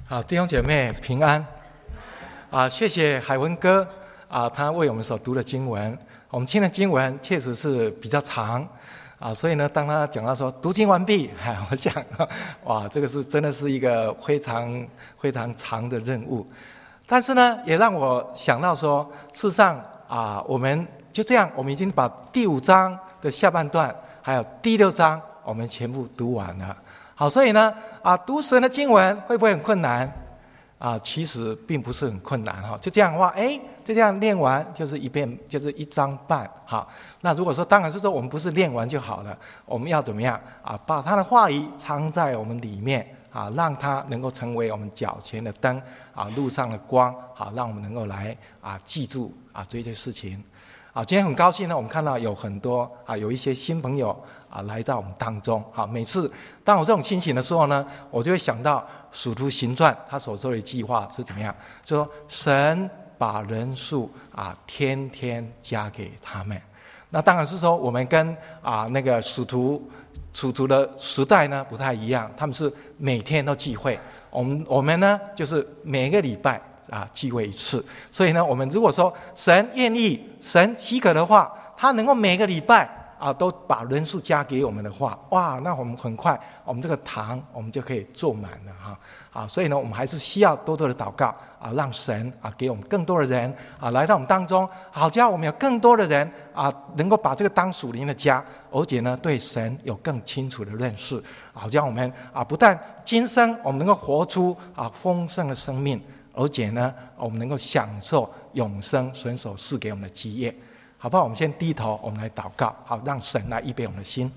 好，弟兄姐妹平安谢谢海文哥他为我们所读的经文。我们听的经文确实是比较长所以呢，当他讲到说读经完毕，我想哇，这个是真的是一个非常非常长的任务。但是呢，也让我想到说，事实上我们就这样，我们已经把第5章的下半段，还有第6章，我们全部读完了。好，所以呢，读神的经文会不会很困难？其实并不是很困难哈。就这样的话，就这样练完就是一遍，就是1章半。好，那如果说，当然是说我们不是练完就好了，我们要怎么样把他的话语藏在我们里面让它能够成为我们脚前的灯路上的光让我们能够来记住这些事情。今天很高兴呢，我们看到有很多有一些新朋友来到我们当中。每次当我这种清醒的时候呢，我就会想到使徒行传他所做的一句话是怎么样，就说神把人数天天加给他们。那当然是说我们跟那个使徒的时代呢不太一样，他们是每天都聚会，我们呢就是每个礼拜聚会一次。所以呢，我们如果说神愿意，神许可的话，他能够每个礼拜都把人数加给我们的话，哇，那我们很快，我们这个堂我们就可以坐满了所以呢，我们还是需要多多的祷告让神给我们更多的人来到我们当中，好叫我们有更多的人能够把这个当属灵的家，而且呢对神有更清楚的认识，好叫我们不但今生我们能够活出丰盛的生命，而且呢我们能够享受永生神所赐给我们的基业。好不好？我们先低头，我们来祷告，好让神来预备我们的心。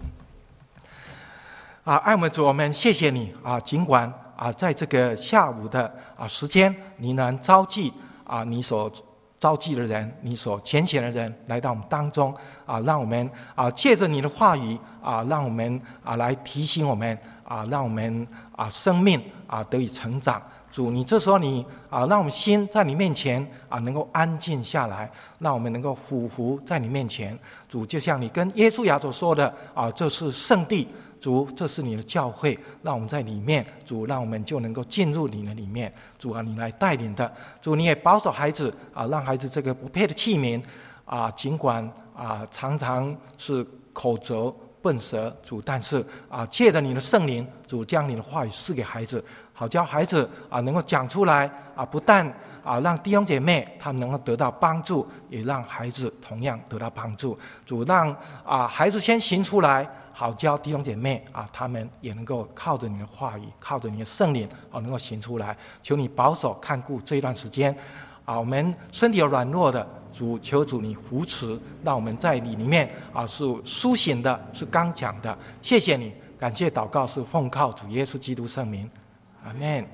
爱我们主，我们谢谢你尽管在这个下午的时间，你能召集你所召集的人，你所拣选的人来到我们当中让我们借着你的话语让我们来提醒我们让我们生命得以成长。主，你这时候你让我们心在你面前能够安静下来，让我们能够俯伏在你面前。主，就像你跟耶稣亚所说的这是圣地，主，这是你的教会，让我们在里面，主，让我们就能够进入你的里面。主你来带领的。主，你也保守孩子让孩子这个不配的器皿尽管常常是口舌笨舌，主，但是借着你的圣灵，主将你的话语赐给孩子，好叫孩子能够讲出来不但让弟兄姐妹他们能够得到帮助，也让孩子同样得到帮助。主，让孩子先行出来，好叫弟兄姐妹他们也能够靠着你的话语，靠着你的圣灵能够行出来。求你保守看顾这一段时间我们身体有软弱的，主，求主你扶持，让我们在你里面是苏醒的，是刚强的。谢谢你，感谢祷告是奉靠主耶稣基督圣名，阿们。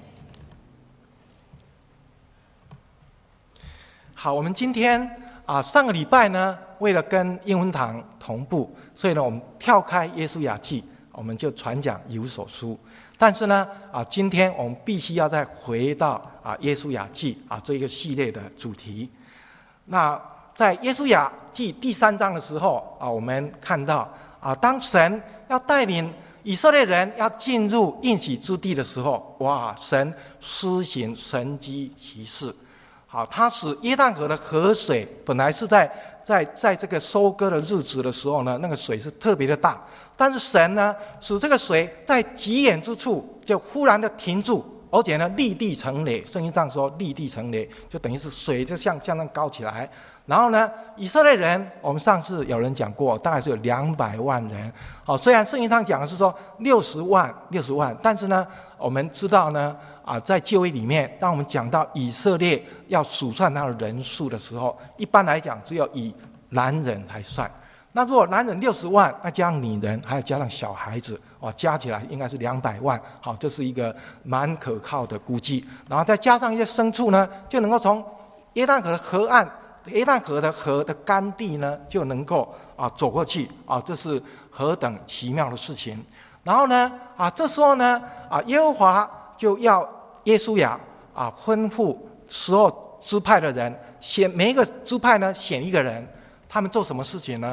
好，我们今天上个礼拜呢，为了跟英文堂同步，所以呢，我们跳开耶稣雅记，我们就传讲以弗所书。但是呢今天我们必须要再回到耶稣雅记这一个系列的主题。那在耶稣雅记第3章的时候我们看到当神要带领以色列人要进入应许之地的时候，哇，神施行神迹奇事。好，他使约旦河的河水本来是在这个收割的日子的时候呢，那个水是特别的大，但是神呢使这个水在极远之处就忽然的停住，而且呢立地成垒。圣经上说立地成垒，就等于是水就像那高起来。然后呢，以色列人，我们上次有人讲过，大概是有200万人。虽然圣经上讲的是说60万，但是呢，我们知道呢在旧约里面，当我们讲到以色列要数算他的人数的时候，一般来讲只有以男人来算。那如果男人60万，那加上女人，还有加上小孩子加起来应该是200万。好，这是一个蛮可靠的估计。然后再加上一些牲畜呢，就能够从约旦河的河岸，约旦河的河的干地呢，就能够走过去这是何等奇妙的事情。然后呢这时候呢耶和华就要耶稣亚吩咐12支派的人，每一个支派呢选一个人，他们做什么事情呢？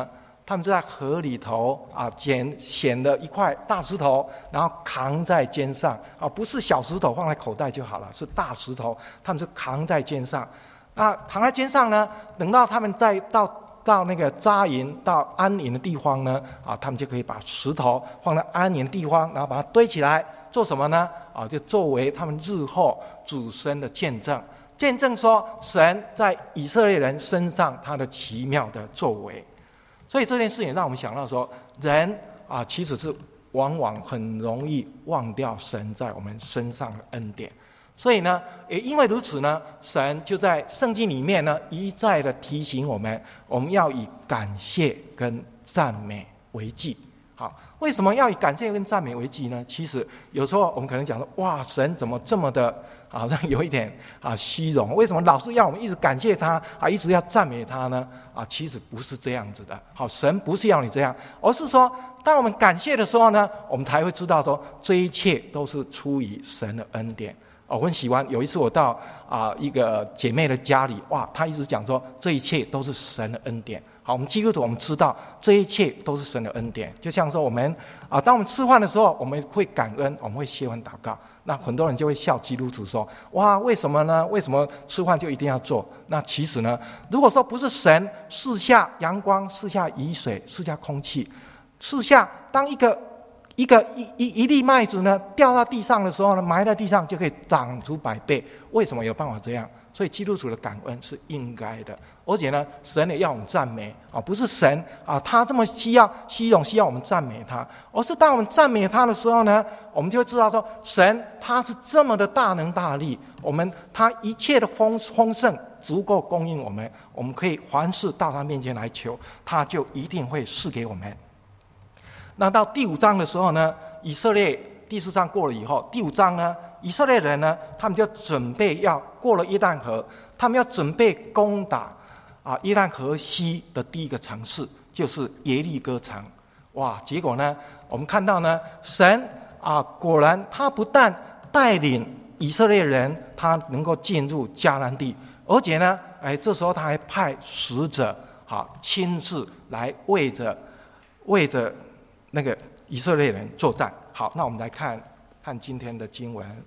他们就在河里头捡了一块大石头，然后扛在肩上不是小石头放在口袋就好了，是大石头，他们是扛在肩上。那扛在肩上呢，等到他们再到那个扎营到安营的地方呢，他们就可以把石头放在安营的地方，然后把它堆起来，做什么呢？就作为他们日后主身的见证，见证说神在以色列人身上他的奇妙的作为。所以这件事也让我们想到说，人其实是往往很容易忘掉神在我们身上的恩典。所以呢，也因为如此呢，神就在圣经里面呢一再的提醒我们要以感谢跟赞美为祭。好，为什么要以感谢跟赞美为祭呢？其实有时候我们可能讲说，哇，神怎么这么的好像有一点虚荣？为什么老是要我们一直感谢他一直要赞美他呢？其实不是这样子的。好，神不是要你这样，而是说，当我们感谢的时候呢，我们才会知道说，这一切都是出于神的恩典。我很喜欢，有一次我到一个姐妹的家里，哇，她一直讲说，这一切都是神的恩典。好，我们基督徒我们知道这一切都是神的恩典，就像说我们当我们吃饭的时候，我们会感恩，我们会谢恩祷告。那很多人就会笑基督徒说，哇，为什么呢？为什么吃饭就一定要做？那其实呢，如果说不是神赐下阳光，赐下雨水，赐下空气，赐下当一粒麦子呢掉到地上的时候呢，埋在地上就可以长出100倍。为什么有办法这样？所以基督徒的感恩是应该的，而且呢，神也要我们赞美不是神他这么虚荣需要我们赞美他，而是当我们赞美他的时候呢，我们就会知道说，神他是这么的大能大力，他一切的丰盛足够供应我们，我们可以凡事到他面前来求，他就一定会赐给我们。那到第5章的时候呢，以色列第4章过了以后，第5章呢，以色列人呢，他们就准备要过了约旦河，他们要准备攻打约旦河西的第一个城市，就是耶利哥城。哇！结果呢，我们看到呢，神果然他不但带领以色列人，他能够进入迦南地，而且呢，这时候他还派使者亲自来为着那个以色列人作战。好，那我们来看今天的经文。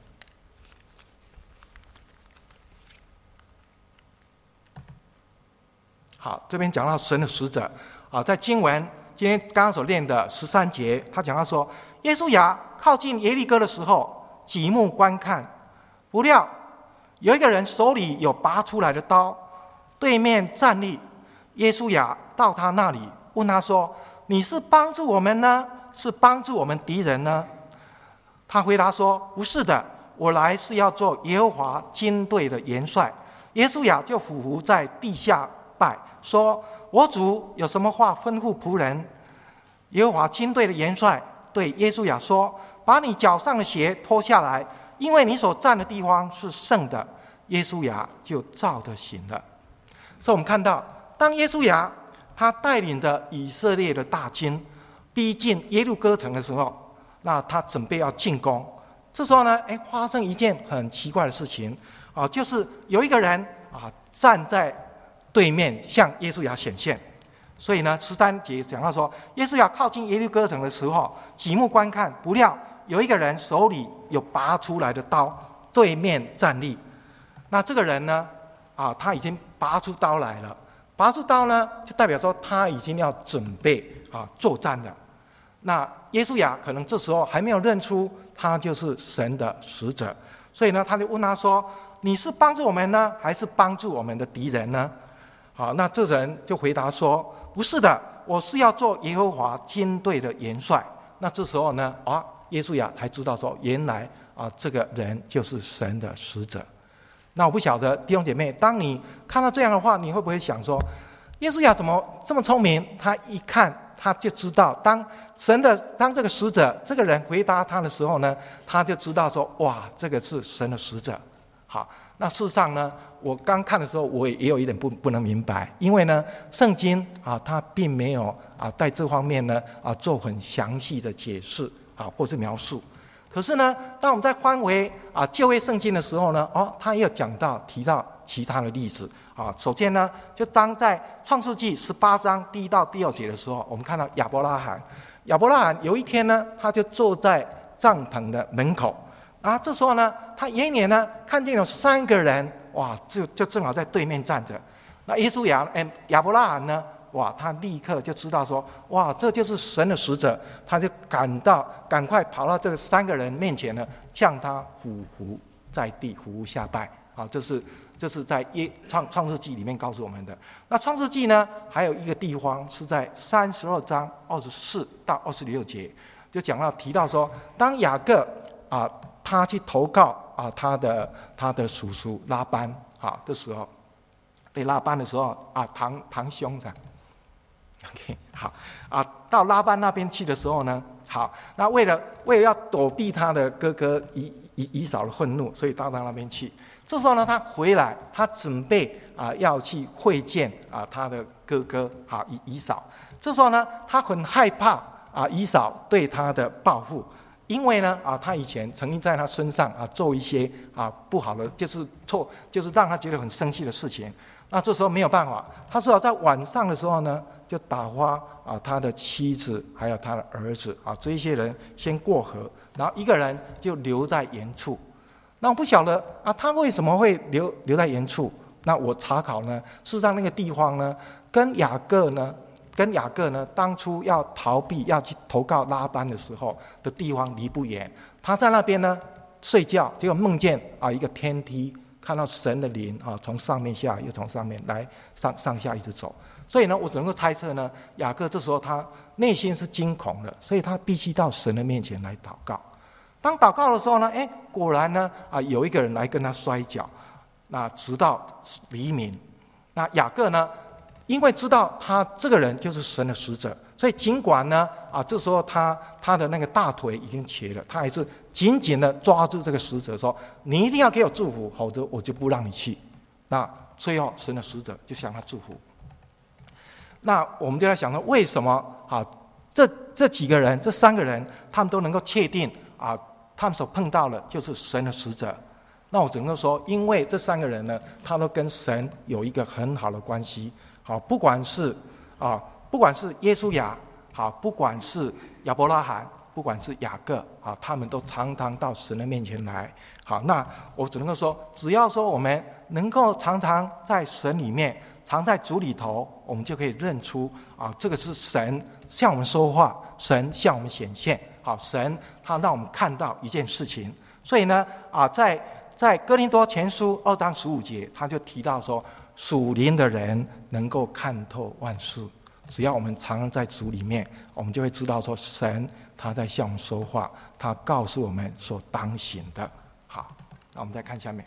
好，这边讲到神的使者在经文今天刚刚所念的13节，他讲到说，耶稣亚靠近耶利哥的时候，举目观看，不料有一个人手里有拔出来的刀，对面站立。耶稣亚到他那里，问他说，你是帮助我们呢，是帮助我们敌人呢？他回答说，不是的，我来是要做耶和华军队的元帅。耶稣亚就俯伏在地下拜，说，我主有什么话吩咐仆人？耶和华军队的元帅对耶稣亚说，把你脚上的鞋脱下来，因为你所站的地方是圣的。耶稣亚就照着行了。所以我们看到，当耶稣亚他带领着以色列的大军逼近耶利哥城的时候，那他准备要进攻。这时候呢，发生一件很奇怪的事情就是有一个人站在对面向耶稣亚显现。所以呢，13节讲到说，耶稣亚靠近耶利哥城的时候，举目观看，不料有一个人手里有拔出来的刀，对面站立。那这个人呢他已经拔出刀来了，拔出刀呢就代表说他已经要准备作战了。那耶稣亚可能这时候还没有认出他就是神的使者，所以呢他就问他说，你是帮助我们呢，还是帮助我们的敌人呢？好，那这人就回答说，不是的，我是要做耶和华军队的元帅。那这时候呢耶稣亚才知道说，原来这个人就是神的使者。那我不晓得弟兄姐妹，当你看到这样的话，你会不会想说，耶稣亚怎么这么聪明？他一看他就知道，当这个使者这个人回答他的时候呢，他就知道说，哇，这个是神的使者。好，那事实上呢，我刚看的时候我也有一点不能明白，因为呢圣经它并没有在这方面呢做很详细的解释或是描述。可是呢，当我们在翻回旧约圣经的时候呢，他也有提到其他的例子啊。首先呢，就当在创世纪18章第1到第2节的时候，我们看到亚伯拉罕有一天呢，他就坐在帐篷的门口啊。这时候呢，他远远呢看见有3个人，哇，就正好在对面站着。那亚伯拉罕呢，哇，他立刻就知道说，哇，这就是神的使者，他就赶快跑到这3个人面前呢，向他俯伏在地，俯伏下拜。啊，这是在创世纪里面告诉我们的。那创世纪呢，还有一个地方是在32章24到26节，就提到说，当雅各啊，他去投靠啊他的叔叔拉班啊的时候，对拉班的时候啊，堂兄长 ，OK， 好啊，到拉班那边去的时候呢，好，那为了要躲避他的哥哥以扫的愤怒，所以到他那边去。这时候呢，他回来，他准备要去会见他的哥哥以扫。这时候呢，他很害怕以扫对他的报复，因为呢他以前曾经在他身上做一些不好的，就是让他觉得很生气的事情。那这时候没有办法，他只好在晚上的时候呢，就打发他的妻子还有他的儿子这一些人先过河，然后一个人就留在原处。那我不晓得他为什么会留在原处？那我查考呢，事实上那个地方呢，跟雅各呢，当初要逃避要去投靠拉班的时候的地方离不远。他在那边呢睡觉，结果梦见一个天梯，看到神的灵从上面下，又从上面来上下一直走。所以呢，我只能够猜测呢，雅各这时候他内心是惊恐的，所以他必须到神的面前来祷告。当祷告的时候呢，果然呢有一个人来跟他摔跤，那直到黎明。那雅各呢，因为知道他这个人就是神的使者，所以尽管呢这时候他的那个大腿已经瘸了，他还是紧紧的抓住这个使者说：“你一定要给我祝福，否则我就不让你去。”那最后神的使者就向他祝福。那我们就在想说，为什么这几个人，这3个人，他们都能够确定他们所碰到的就是神的使者？那我只能够说，因为这3个人呢，他都跟神有一个很好的关系。不管是耶稣亚，不管是亚伯拉罕，不管是雅各，他们都常常到神的面前来。好，那我只能够说，只要说我们能够常常在神里面，常在主里头，我们就可以认出这个是神向我们说话，神向我们显现。神他让我们看到一件事情。所以呢在哥林多前书2章15节，他就提到说，属灵的人能够看透万事。只要我们常常在主里面，我们就会知道说，神他在向我们说话，他告诉我们所当行的。好，那我们再看下面。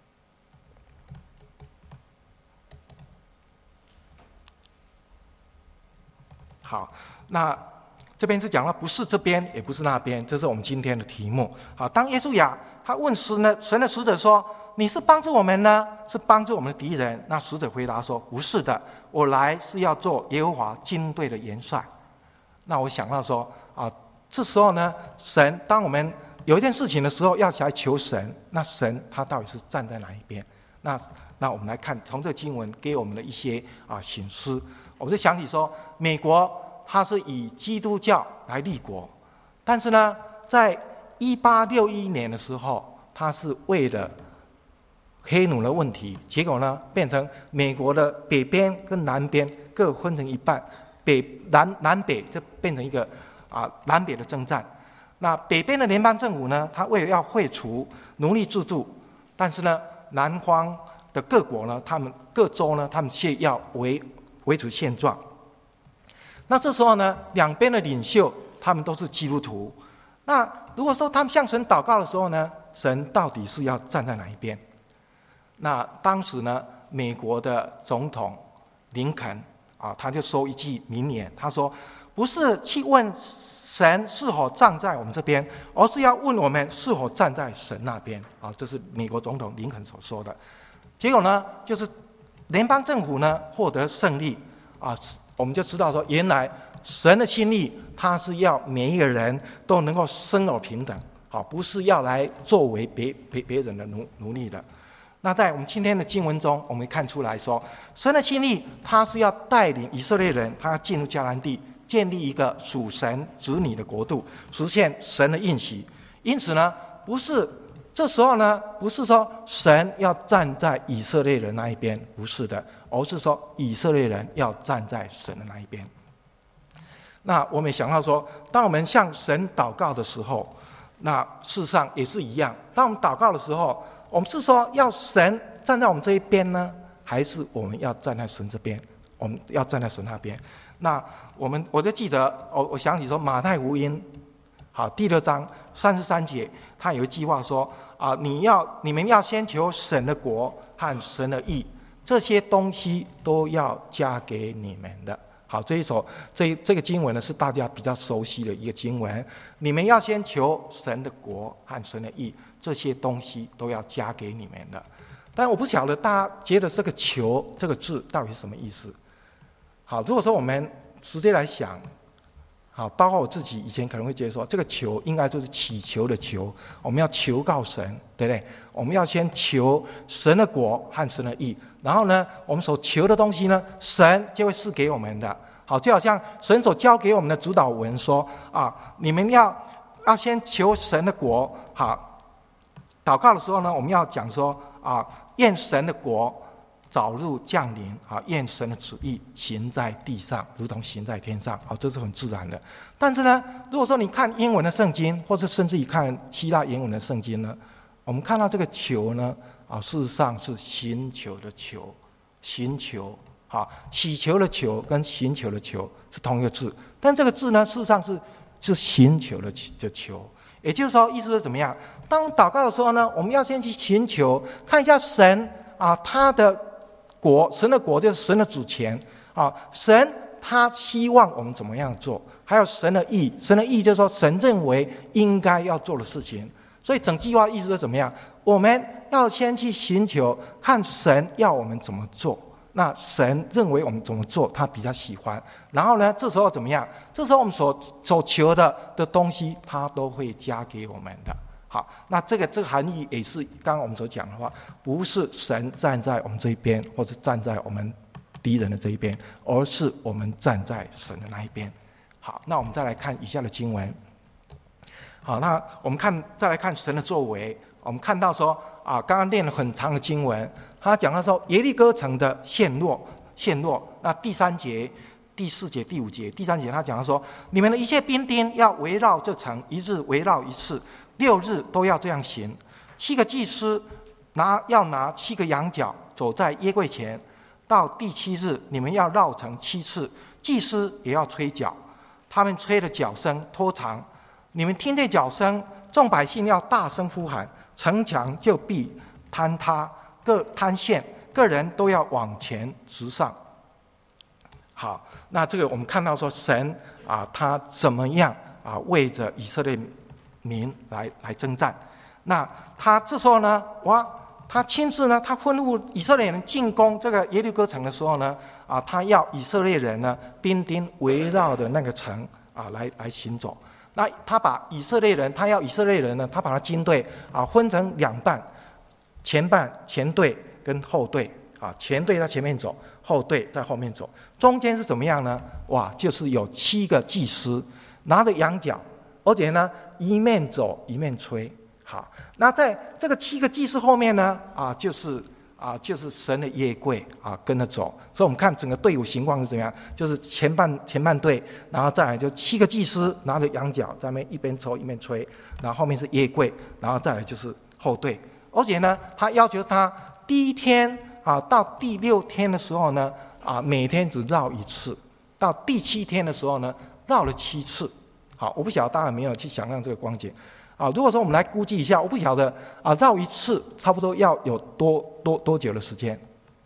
好，那这边是讲了，不是这边，也不是那边，这是我们今天的题目。好，当耶稣亚他问神的使者说：“你是帮助我们呢，是帮助我们的敌人？”那使者回答说：“不是的，我来是要做耶和华军队的元帅。”那我想到说这时候呢，神当我们有一件事情的时候要来求神，那神他到底是站在哪一边？那我们来看从这个经文给我们的一些省思。我就想起说，美国它是以基督教来立国，但是呢，在1861年的时候，它是为了黑奴的问题，结果呢，变成美国的北边跟南边各分成一半，南北就变成一个南北的征战。那北边的联邦政府呢，他为了要废除奴隶制度，但是呢，南方的各国呢，他们各州呢，他们却要维持现状。那这时候呢，两边的领袖他们都是基督徒。那如果说他们向神祷告的时候呢，神到底是要站在哪一边？那当时呢，美国的总统林肯他就说一句名言，他说：“不是去问神是否站在我们这边，而是要问我们是否站在神那边。”这是美国总统林肯所说的。结果呢，就是联邦政府呢获得胜利我们就知道说，原来神的心意，他是要每一个人都能够生而平等，不是要来作为别人的奴隶的。 那在我们今天的经文中，我们看出来说，神的心意，他是要带领以色列人，他要进入迦南地，建立一个属神子女的国度，实现神的应许。因此呢，这时候呢，不是说神要站在以色列人那一边，不是的，而是说以色列人要站在神的那一边。那我们也想到说，当我们向神祷告的时候，那事实上也是一样。当我们祷告的时候，我们是说要神站在我们这一边呢，还是我们要站在神这边？我们要站在神那边。那我就记得，我想起说马太福音，好，第6章33节，他有一句话说啊，你们要先求神的国和神的义，这些东西都要加给你们的。好，这个经文呢是大家比较熟悉的一个经文。你们要先求神的国和神的义，这些东西都要加给你们的。但我不晓得大家觉得这个求这个字到底是什么意思。好，如果说我们直接来想，好，包括我自己以前可能会觉得说，这个求应该就是祈求的求，我们要求告神，对不对？我们要先求神的国和神的义，然后呢，我们所求的东西呢，神就会赐给我们的。好，就好像神所教给我们的主导文说啊，你们要先求神的国。好，祷告的时候呢，我们要讲说啊，愿神的国早日降临，啊，愿神的旨意行在地上，如同行在天上。好，这是很自然的。但是呢，如果说你看英文的圣经，或者甚至于看希腊原文的圣经呢，我们看到这个求呢，啊，事实上是寻求的求，寻求。好，祈求的求跟寻求的求是同一个字，但这个字呢，事实上是寻求的求。也就是说，意思是怎么样？当祷告的时候呢，我们要先去寻求，看一下神啊，他的国，神的国就是神的主权啊，神他希望我们怎么样做，还有神的义，神的义就是说神认为应该要做的事情。所以整句话意思是怎么样？我们要先去寻求，看神要我们怎么做。那神认为我们怎么做他比较喜欢，然后呢，这时候怎么样？这时候我们所求的东西他都会加给我们的。好，那这个含义也是刚刚我们所讲的话，不是神站在我们这一边，或者站在我们敌人的这一边，而是我们站在神的那一边。好，那我们再来看以下的经文。好，那我们再来看神的作为。我们看到说啊，刚刚念了很长的经文，他讲到说耶利哥城的陷落。那第3节、第4节、第5节，第3节他讲到说，你们的一切兵丁要围绕这城，一日围绕一次，6日都要这样行。7个祭司要拿7个羊角，走在约柜前，到第7日，你们要绕城7次，祭司也要吹角，他们吹的角声拖长，你们听见角声，众百姓要大声呼喊，城墙就必坍塌，各坍陷，个人都要往前直上。好，那这个我们看到说神啊，他怎么样啊，为着以色列民来征战。那他这时候呢，他亲自呢，他吩咐以色列人进攻这个耶利哥城的时候呢，啊，他要以色列人呢，兵丁围绕的那个城啊，来行走。那他要以色列人呢，他把他军队啊分成2半，前队跟后队啊，前队在前面走，后队在后面走，中间是怎么样呢？就是有7个祭司拿着羊角，而且呢一面走一面吹。好，那在这个7个祭司后面呢，就是神的约柜啊，跟着走。所以我们看整个队伍情况是怎么样，就是前半队，然后再来就7个祭司拿着羊角在那边一边抽一边吹，然后后面是约柜，然后再来就是后队。而且呢，他要求他第1天啊到第6天的时候呢，啊每天只绕1次，到第7天的时候呢，绕了7次。好，我不晓得大家有没有去想象这个光景。啊，如果说我们来估计一下，我不晓得啊，绕1次差不多要有多久的时间？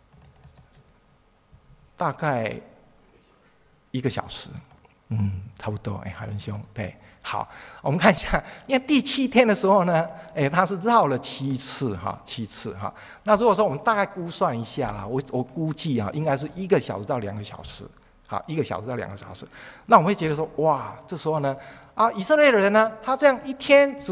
大概1个小时，差不多。海文兄，对，好，我们看一下，因为第7天的时候呢，他是绕了7次哈，7次哈。那如果说我们大概估算一下啦，我估计啊，应该是1个小时到2个小时。好，1个小时到2个小时，那我们会觉得说，哇，这时候呢，啊，以色列的人呢，他这样一天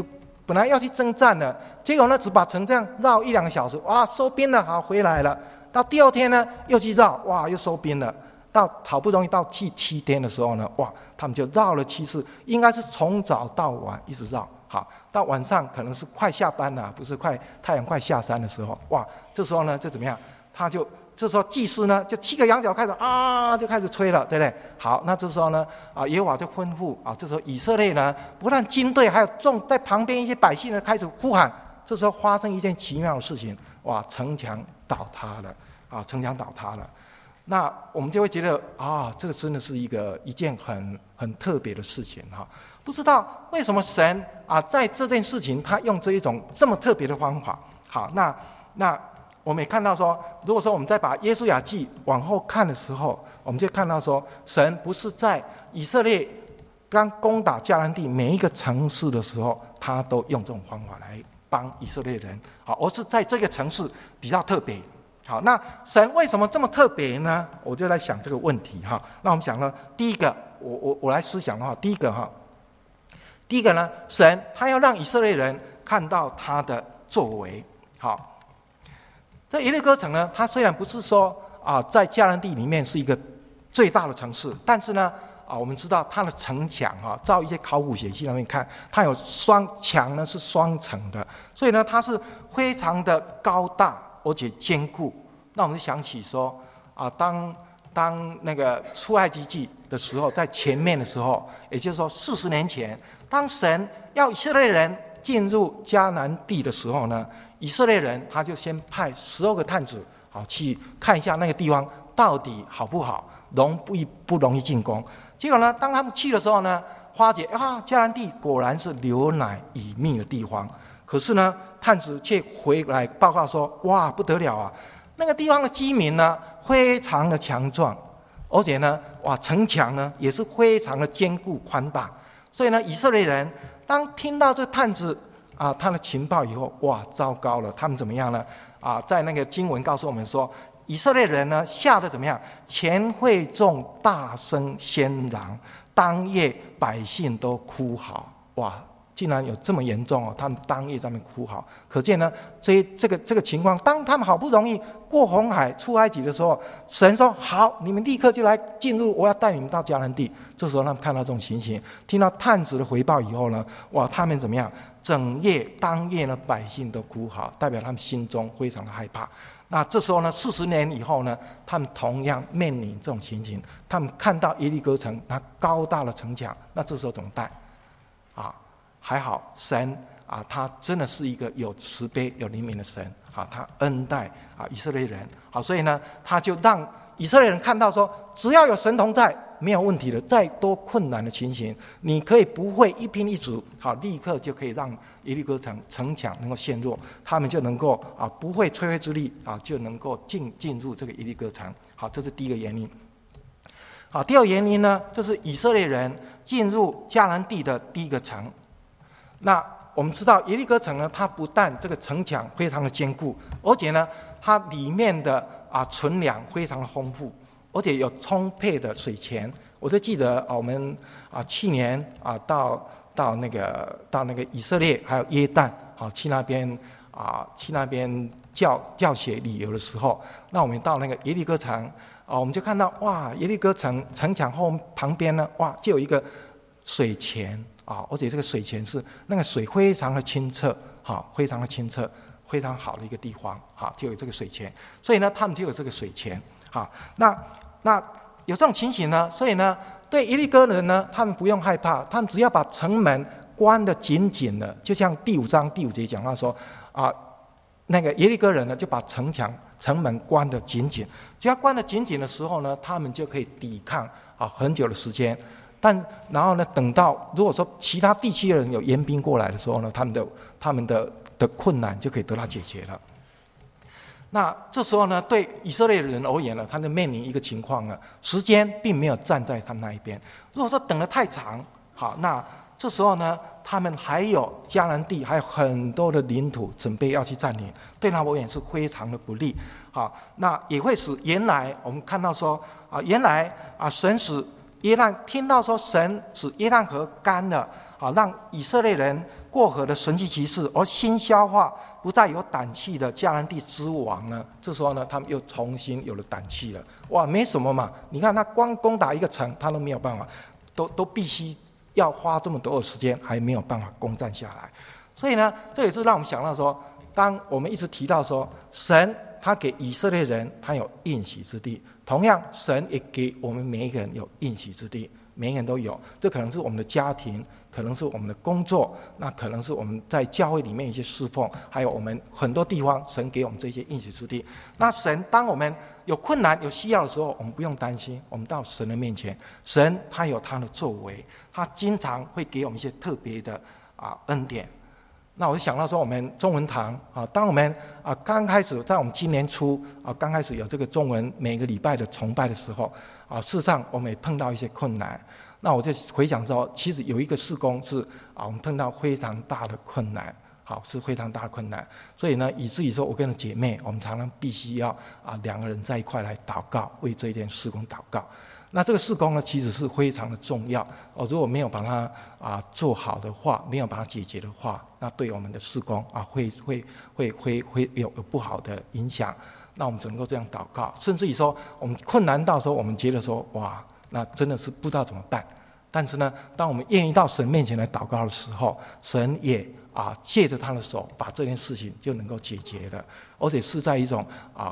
本来要去征战的，结果呢只把城这样绕1-2个小时，哇，收兵了，好回来了。到第2天呢又去绕，哇，又收兵了。到好不容易到第7天的时候呢，哇，他们就绕了7次，应该是从早到晚一直绕。好，到晚上可能是快下班了，不是太阳快下山的时候，哇，这时候呢就怎么样？这时候祭司呢就7个羊角开始就开始吹了，对不对？好，那这时候呢耶和华就吩咐这时候以色列呢不但军队还有在旁边一些百姓呢开始呼喊。这时候发生一件奇妙的事情，哇，城墙倒塌了城墙倒塌了。那我们就会觉得这个真的是一件很特别的事情哈。不知道为什么神在这件事情他用这一种这么特别的方法。好，那我们也看到说，如果说我们再把约书亚记往后看的时候，我们就看到说，神不是在以色列刚攻打迦南地每一个城市的时候，他都用这种方法来帮以色列人，而是在这个城市比较特别。好，那神为什么这么特别呢？我就在想这个问题哈。那我们想呢，第一个，我来思想的话，第一个呢，神他要让以色列人看到他的作为。好，这耶利哥城呢，它虽然不是说在迦南地里面是一个最大的城市，但是呢我们知道它的城墙照一些考古血迹上面看，它有墙呢是双层的，所以呢它是非常的高大而且坚固。那我们就想起说当那个出埃及记的时候，在前面的时候，也就是说40年前，当神要以色列人进入迦南地的时候呢，以色列人他就先派12个探子去看一下那个地方到底好不好，不容易进攻。结果呢，当他们去的时候呢，发觉迦南地果然是流奶与蜜的地方。可是呢，探子却回来报告说，哇，不得了啊！那个地方的居民呢，非常的强壮，而且呢，哇，城墙呢也是非常的坚固宽大。所以呢，以色列人当听到这探子他的情报以后，哇，糟糕了！他们怎么样呢？在那个经文告诉我们说，以色列人呢吓得怎么样？全会众大声喧嚷，当夜百姓都哭嚎。哇，竟然有这么严重他们当夜在那边哭嚎。可见呢，这个情况，当他们好不容易过红海出埃及的时候，神说好，你们立刻就来进入，我要带你们到迦南地。这时候他们看到这种情形，听到探子的回报以后呢，哇，他们怎么样？当夜呢，百姓都哭嚎，代表他们心中非常的害怕。那这时候呢，40年以后呢，他们同样面临这种情形。他们看到耶利哥城那高大的城墙，那这时候怎么办？还好神他真的是一个有慈悲有怜悯的神他恩待以色列人。好，所以呢，他就让以色列人看到说，只要有神同在，没有问题的。再多困难的情形，你可以不会一兵一卒，立刻就可以让耶利哥城墙能够陷落，他们就能够不会吹灰之力就能够进入这个耶利哥城。好，这是第一个原因。好，第二个原因呢，就是以色列人进入迦南地的第一个城。那我们知道耶利哥城呢，它不但这个城墙非常的坚固，而且呢，它里面的存粮非常的丰富，而且有充沛的水泉。我就记得我们去年到那个以色列还有约旦去那边教学旅游的时候，那我们到那个耶利哥城我们就看到哇，耶利哥城墙旁边呢，哇，就有一个水泉而且这个水泉是那个水非常的清澈非常的清澈，非常好的一个地方就有这个水泉。所以呢，他们就有这个水泉那有这种情形呢，所以呢，对耶利哥人呢，他们不用害怕，他们只要把城门关得紧紧的，就像第5章第5节讲到说那个耶利哥人呢，就把城门关得紧紧，只要关得紧紧的时候呢，他们就可以抵抗很久的时间。然后呢，等到如果说其他地区的人有援兵过来的时候呢，他们的困难就可以得到解决了。那这时候呢，对以色列人而言呢，他就面临一个情况呢，时间并没有站在他们那一边。如果说等得太长，那这时候呢，他们还有迦南地还有很多的领土准备要去占领，对他们而言是非常的不利。那也会使原来我们看到说原来神使约旦听到说神使约旦河干了让以色列人过河的神迹奇事，而新消化不再有胆气的迦南地之王呢，这时候呢，他们又重新有了胆气了。哇，没什么嘛，你看他光攻打一个城，他都没有办法，都必须要花这么多的时间，还没有办法攻占下来。所以呢，这也是让我们想到说，当我们一直提到说，神他给以色列人他有应许之地，同样神也给我们每一个人有应许之地，每一个人都有。这可能是我们的家庭，可能是我们的工作，那可能是我们在教会里面一些侍奉，还有我们很多地方神给我们这些应许之地。那神当我们有困难有需要的时候，我们不用担心，我们到神的面前，神他有他的作为，他经常会给我们一些特别的恩典。那我就想到说，我们中文堂当我们刚开始在我们今年初刚开始有这个中文每个礼拜的崇拜的时候事实上我们也碰到一些困难。那我就回想说，其实有一个事工是我们碰到非常大的困难，是非常大的困难。所以呢，以至于说我跟姐妹，我们常常必须要两个人在一块来祷告，为这一件事工祷告。那这个事工呢，其实是非常的重要如果没有把它做好的话，没有把它解决的话，那对我们的事工会有不好的影响。那我们只能够这样祷告，甚至于说我们困难到时候，我们觉得说哇，那真的是不知道怎么办。但是呢，当我们愿意到神面前来祷告的时候，神也借着他的手把这件事情就能够解决了，而且是在一种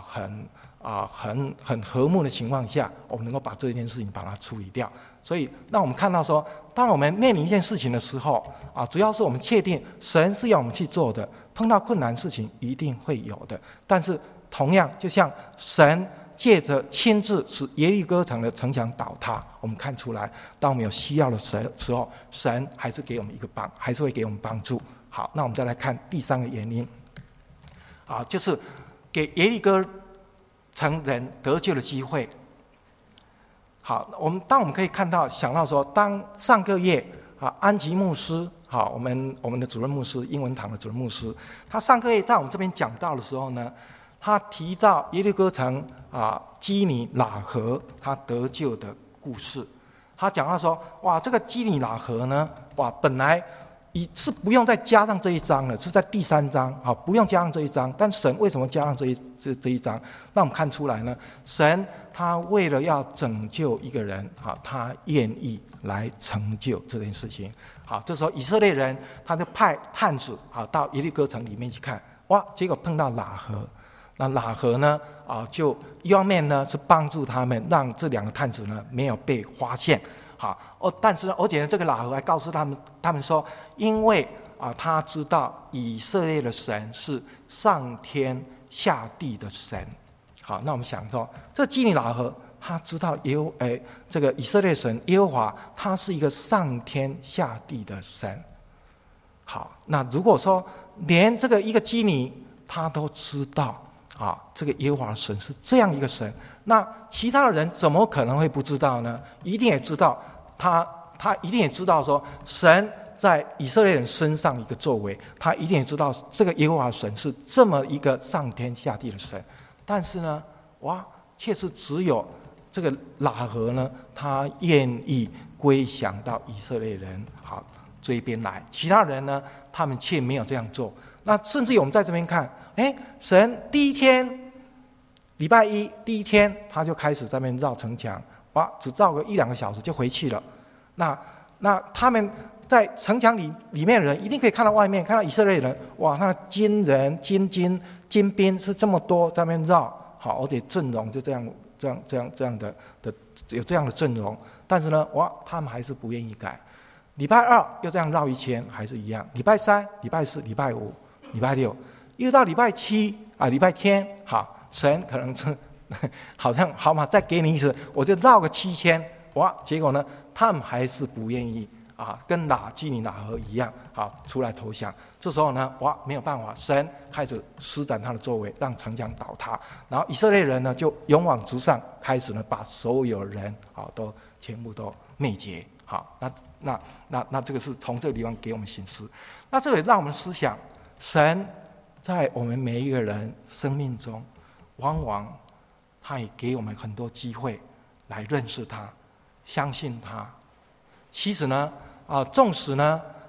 很和睦的情况下，我们能够把这件事情把它处理掉。所以让我们看到说，当我们面临一件事情的时候主要是我们确定神是要我们去做的，碰到困难事情一定会有的。但是同样就像神借着亲自使耶利哥城的城墙倒塌，我们看出来，当我们有需要的时候，神还是给我们一个还是会给我们帮助。好，那我们再来看第三个原因就是给耶利哥城人得救的机会。好，当我们可以看到想到说，当上个月安吉牧师我们的主任牧师，英文堂的主任牧师，他上个月在我们这边讲道的时候呢，他提到耶利哥城基尼喇合他得救的故事。他讲到说，哇，这个基尼喇合呢，哇，本来是不用再加上这一章了，是在第3章不用加上这一章。但神为什么加上这一章？那我们看出来呢，神他为了要拯救一个人他愿意来成就这件事情。好，这时候以色列人他就派探子到耶利哥城里面去看，哇，结果碰到喇合。那喇合呢就一方面呢是帮助他们，让这2个探子呢没有被发现。但是呢，而且呢，这个喇合还告诉他们说，因为他知道以色列的神是上天下地的神。好，那我们想说，这基尼喇合他知道这个以色列神耶和华，他是一个上天下地的神。好，那如果说连这个一个基尼他都知道这个耶和华的神是这样一个神，那其他的人怎么可能会不知道呢？一定也知道，他一定也知道说神在以色列人身上一个作为，他一定也知道这个耶和华的神是这么一个上天下地的神。但是呢，却是只有这个喇合呢，他愿意归降到以色列人这边来，其他人呢，他们却没有这样做。那甚至于我们在这边看，神第一天礼拜一第一天他就开始在那边绕城墙，只绕个1-2个小时就回去了。那他们在城墙里面的人一定可以看到外面，看到以色列人，那军人军兵是这么多在那边绕，而且阵容就这样的有这样的阵容。但是呢，他们还是不愿意改。礼拜2又这样绕一圈，还是一样。礼拜3、礼拜4、礼拜5、礼拜6，又到礼拜7礼拜天，神可能好像好嘛，再给你一次，我就绕个7圈，结果呢，他们还是不愿意跟基尼喇合一样出来投降。这时候呢，没有办法，神开始施展他的作为，让城墙倒塌，然后以色列人呢就勇往直上，开始呢把所有人都全部都灭绝。那这个是从这个地方给我们省思。那这个也让我们思想，神在我们每一个人生命中，往往他也给我们很多机会来认识他，相信他。其实呢，纵使呢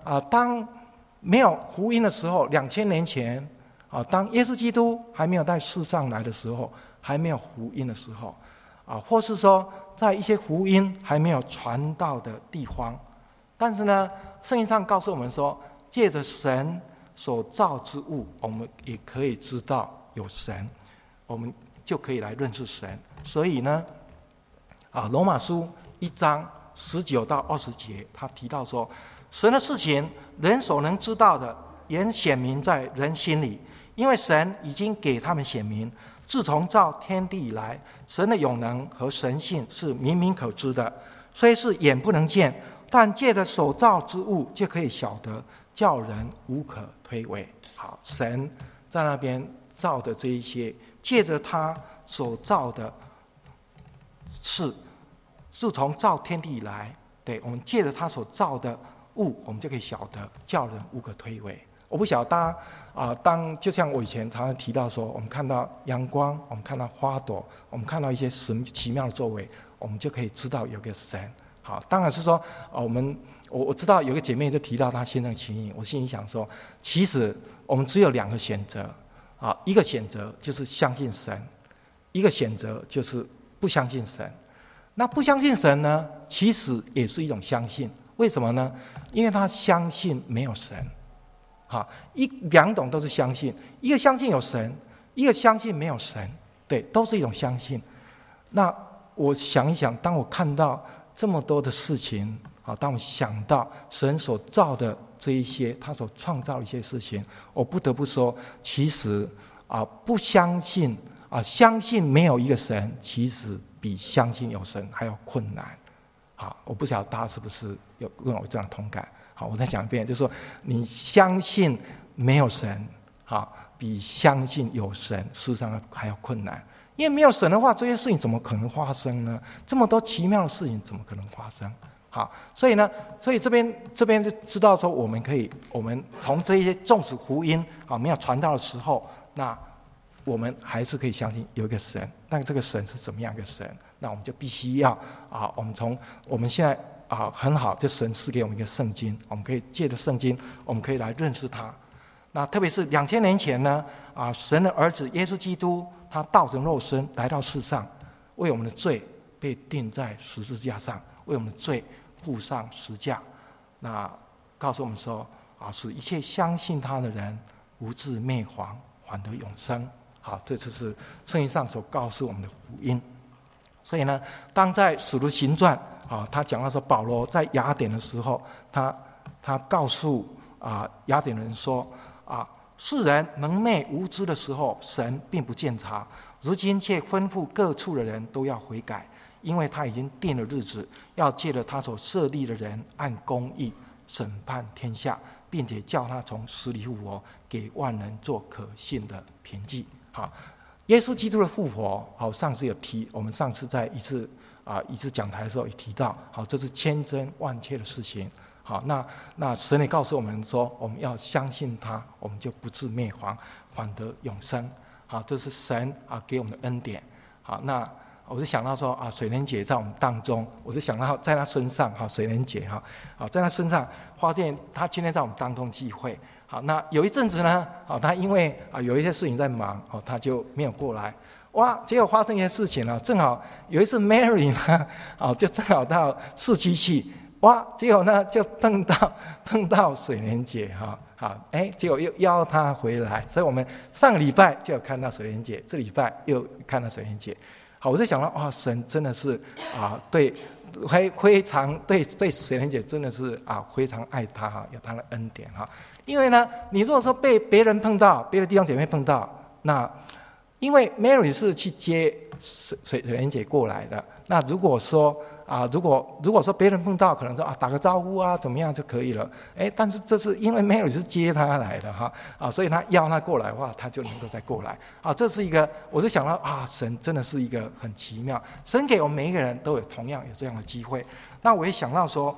当没有福音的时候，2000年前当耶稣基督还没有在世上来的时候，还没有福音的时候，或是说在一些福音还没有传到的地方，但是呢，圣经上告诉我们说，借着神所造之物，我们也可以知道有神，我们就可以来认识神。所以呢，罗马书1章19到20节，他提到说，神的事情，人所能知道的，原显明在人心里，因为神已经给他们显明。自从造天地以来，神的永能和神性是明明可知的，虽是眼不能见，但借着所造之物就可以晓得，叫人无可推诿。好，神在那边造的这一些，借着他所造的事，自从造天地以来，对，我们借着他所造的物，我们就可以晓得，叫人无可推诿。我不晓得大家当就像我以前常常提到说，我们看到阳光，我们看到花朵，我们看到一些神奇妙的作为，我们就可以知道有个神。好，当然是说我知道有个姐妹就提到她先生情形，我心里想说，其实我们只有2个选择一个选择就是相信神，一个选择就是不相信神。那不相信神呢，其实也是一种相信。为什么呢？因为他相信没有神。2种都是相信，一个相信有神，一个相信没有神，对，都是一种相信。那我想一想，当我看到这么多的事情，当我想到神所造的这一些，他所创造的一些事情，我不得不说，其实不相信相信没有一个神，其实比相信有神还要困难。我不晓得大家是不是有跟我这样同感。好，我再讲一遍，就是说，你相信没有神，比相信有神，事实上还要困难。因为没有神的话，这些事情怎么可能发生呢？这么多奇妙的事情怎么可能发生？好，所以呢，这边就知道说，我们从这些纵使福音没有传到的时候，那我们还是可以相信有一个神。那这个神是怎么样一个神？那我们就必须要我们现在。很好，这神赐给我们一个圣经，我们可以借着圣经，我们可以来认识他。那特别是2000年前呢，神的儿子耶稣基督，他道成肉身来到世上，为我们的罪被钉在十字架上，为我们的罪付上十架。那告诉我们说，使一切相信他的人无至灭亡，反得永生。好，这就是圣经上所告诉我们的福音。所以呢，当在使徒行传他讲到说，保罗在雅典的时候，他告诉雅典人说，世人蒙昧无知的时候，神并不鉴察，如今却吩咐各处的人都要悔改，因为他已经定了日子，要借着他所设立的人按公义审判天下，并且叫他从死里复活，给万人做可信的凭据。耶稣基督的复活，上次有提，我们上次在一次讲台的时候也提到，这是千真万确的事情。好，那神也告诉我们说，我们要相信他，我们就不致灭亡，反得永生。好，这是神给我们的恩典。好，那我就想到说水莲姐在我们当中，我就想到在她身上，水莲姐在她身上发现她今天在我们当中聚会。好，那有一阵子呢，他因为有一些事情在忙，他就没有过来。哇，结果发生一些事情了，正好有一次 Mary 呢，就正好到市区去，哇，结果呢就碰到水莲姐结果又邀她回来，所以我们上个礼拜就有看到水莲姐，这礼拜又看到水莲姐。好，我就想到神真的是对。非常对水莲姐真的是非常爱她有她的恩典因为呢，你如果说被别人碰到，别的弟兄姐妹碰到，那因为 Mary 是去接水莲姐过来的，那如果说别人碰到，可能说打个招呼怎么样就可以了，但是这是因为 Mary 是接她来的所以他邀她过来的话，她就能够再过来这是一个，我就想到神真的是一个很奇妙，神给我们每一个人都有同样有这样的机会。那我也想到说，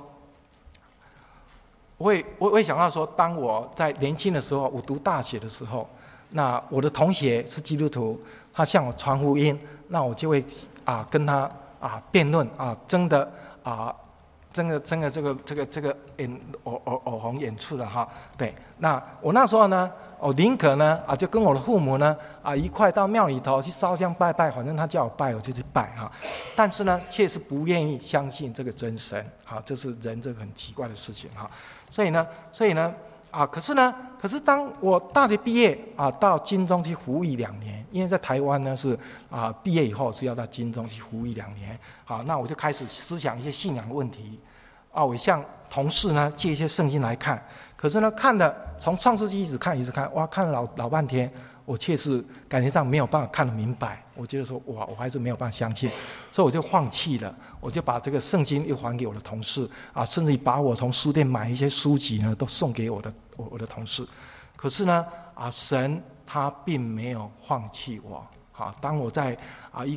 我也想到说，当我在年轻的时候，我读大学的时候，那我的同学是基督徒，他向我传福音，那我就会跟他辩论争得真的这个耳红眼触的哈。对，那我那时候呢，宁可呢就跟我的父母呢一块到庙里头去烧香拜拜，反正他叫我拜我就去拜哈。但是呢，却是不愿意相信这个真神，好，这是人这个很奇怪的事情哈。所以呢，可是当我大学毕业到金钟去服役2年，因为在台湾呢是毕业以后是要到金钟去服役2年，好，那我就开始思想一些信仰的问题，我向同事呢借一些圣经来看，可是呢看的从创世纪一直看，哇，看了老半天，我确实感觉上没有办法看得明白，我觉得说哇，我还是没有办法相信，所以我就放弃了，我就把这个圣经又还给我的同事甚至把我从书店买一些书籍呢都送给我的同事。可是呢神他并没有放弃我。当我在一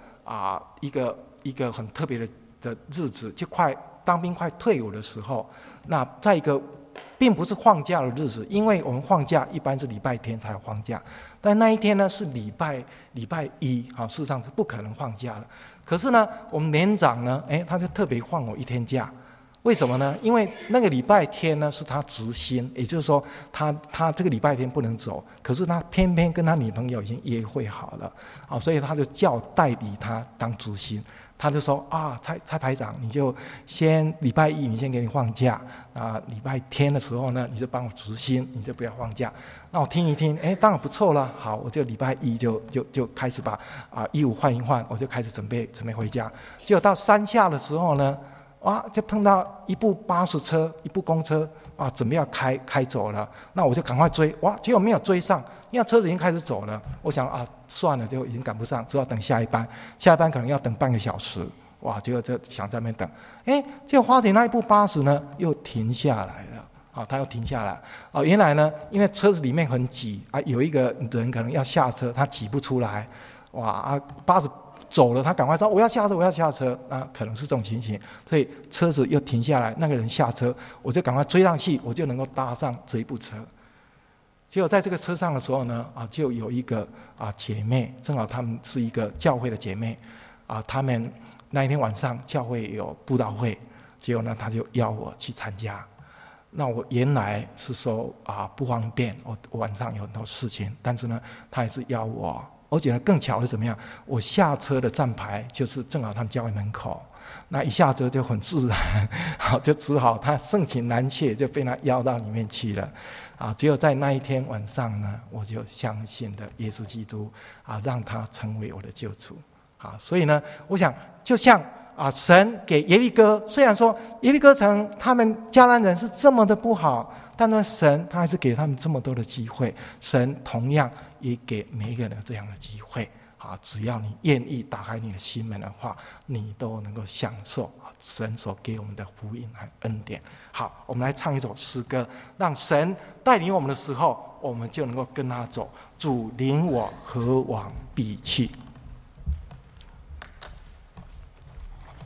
个很特别的日子，就当兵快退伍的时候，那在一个并不是放假的日子，因为我们放假一般是礼拜天才有放假，但那一天呢是礼拜一，事实上是不可能放假的。可是呢，我们连长呢，他就特别放我1天假。为什么呢？因为那个礼拜天呢是他值薪，也就是说他这个礼拜天不能走，可是他偏偏跟他女朋友已经约会好了，所以他就叫代理他当值薪。他就说蔡排长，你就先礼拜一你先给你放假，礼拜天的时候呢，你就帮我值薪，你就不要放假。那我听一听，当然不错了。好，我就礼拜一就开始把衣服换一换，我就开始准备回家。结果到山下的时候呢，就碰到一部巴士车，一部公车准备要开走了。那我就赶快追，结果没有追上，因为车子已经开始走了。我想算了，就已经赶不上，只好等下一班可能要等半个小时。结果就想在那边等，结果发现那一部巴士呢又停下来了。他又停下来。原来呢，因为车子里面很挤有一个人可能要下车，他挤不出来。巴士走了，他赶快说我要下车，可能是这种情形，所以车子又停下来，那个人下车，我就赶快追上去，我就能够搭上这一部车。结果在这个车上的时候呢，就有一个姐妹，正好她们是一个教会的姐妹，她们那一天晚上教会有布道会，结果呢，她就邀我去参加。那我原来是说不方便，我晚上有很多事情，但是呢，她还是邀我。我觉得更巧的怎么样？我下车的站牌就是正好他们教会门口，那一下车就很自然，就只好他盛情难却，就被他邀到里面去了。只有在那一天晚上呢，我就相信了耶稣基督，让他成为我的救主。所以呢，我想就像神给耶利哥，虽然说耶利哥城他们迦南人是这么的不好，但是神他还是给他们这么多的机会。神同样也给每一个人这样的机会。只要你愿意打开你的心门的话，你都能够享受神所给我们的福音和恩典。好，我们来唱一首诗歌，让神带领我们的时候，我们就能够跟他走。主领我何往必去。